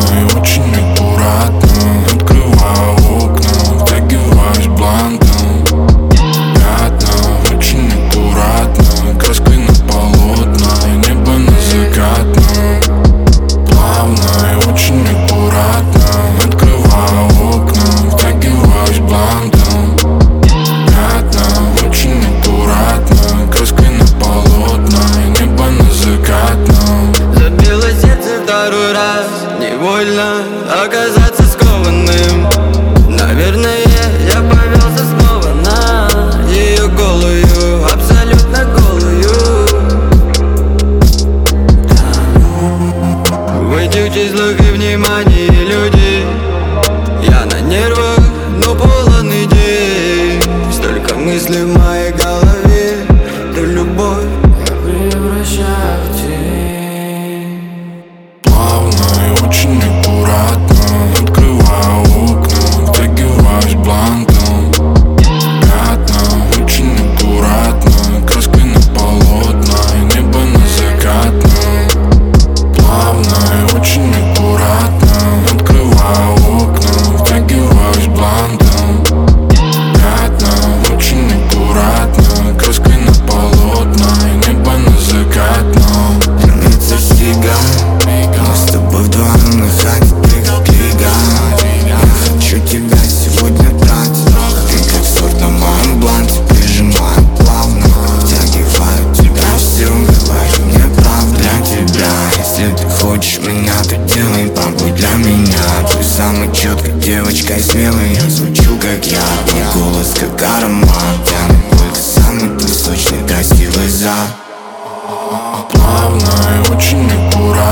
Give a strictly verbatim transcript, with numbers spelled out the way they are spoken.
и очень аккуратно открываю окна, втягиваюсь блантом. Пятна, очень аккуратно, краской на полотна и небо на закатном. Плавно и очень аккуратно открываю окна, втягиваюсь блантом. Пятна, очень аккуратно, краской на полотна и небо на закатном. Забило сердце второй раз, невольно оказаться скованным. Наверное, я повелся снова на ее голую, абсолютно голую. В этих числах и внимании людей я на нервах, но полон идей. Столько мыслей в моей голове, да любовь я превращаю в тень. Плавно и очень аккуратно открываю окна, втягиваюсь блантом. Пятна, очень аккуратно, краской на полотна и небо на закатном. Плавно и очень аккуратно открываю окна, втягиваюсь блантом. Пятна, очень аккуратно, краской на полотна и небо на закатном. Граница стига, мы с тобой вдвоем на хате, ты как лига. Я хочу тебя сегодня тратить, ты как сорт на моем бланте. Прижимаю плавно, втягиваю тебя все, говоришь мне правду для тебя. Если ты хочешь меня, то делай, побудь для меня. Ты самая четкая девочка и смелая, я звучу как я. Твой голос как аромат, я только самый ты сочный, красивый зад. Плавно и очень аккуратно